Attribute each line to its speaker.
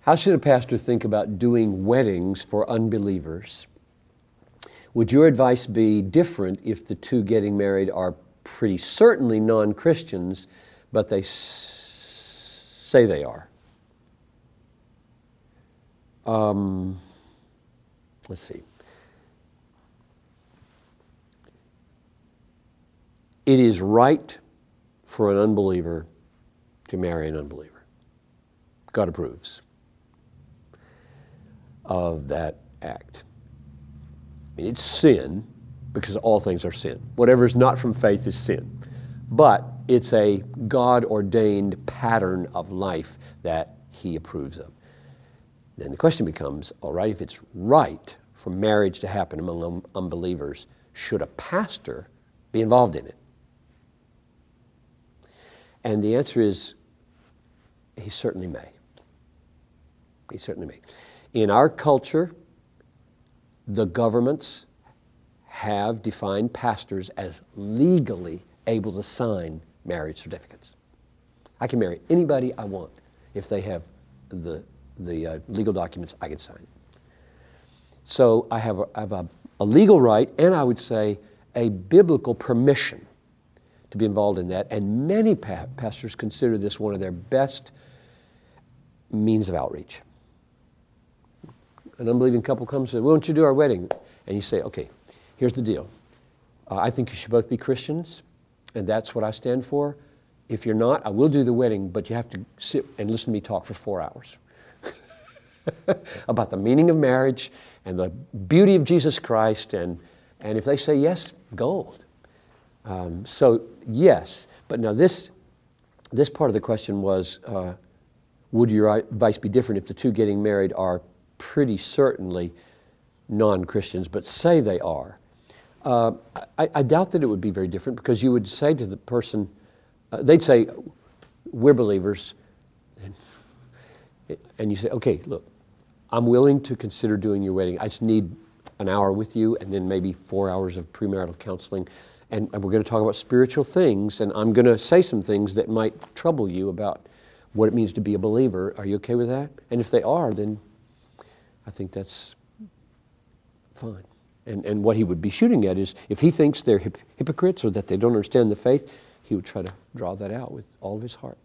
Speaker 1: How should a pastor think about doing weddings for unbelievers? Would your advice be different if the two getting married are pretty certainly non-Christians, but they say they are? Let's see. It is right for an unbeliever to marry an unbeliever. God approves of that act. I mean, it's sin, because all things are sin. Whatever is not from faith is sin. But it's a God-ordained pattern of life that He approves of. Then the question becomes, all right, if it's right for marriage to happen among unbelievers, should a pastor be involved in it? And the answer is, he certainly may. He certainly may. In our culture, the governments have defined pastors as legally able to sign marriage certificates. I can marry anybody I want. If they have the legal documents, I can sign it. So I have a legal right, and I would say a biblical permission to be involved in that. And many pastors consider this one of their best means of outreach. An unbelieving couple comes and says, "Why don't you do our wedding?" And you say, "Okay, here's the deal. I think you should both be Christians, and that's what I stand for. If you're not, I will do the wedding, but you have to sit and listen to me talk for 4 hours about the meaning of marriage and the beauty of Jesus Christ." And if they say yes, gold. So yes, but now this part of the question was, would your advice be different if the two getting married are pretty certainly non-Christians, but say they are? I doubt that it would be very different, because you would say to the person, they'd say, "We're believers," and you say, "Okay, look, I'm willing to consider doing your wedding. I just need an hour with you, and then maybe 4 hours of premarital counseling, and we're going to talk about spiritual things, and I'm going to say some things that might trouble you about what it means to be a believer. Are you okay with that?" And if they are, then I think that's fine. And what he would be shooting at is, if he thinks they're hypocrites or that they don't understand the faith, he would try to draw that out with all of his heart.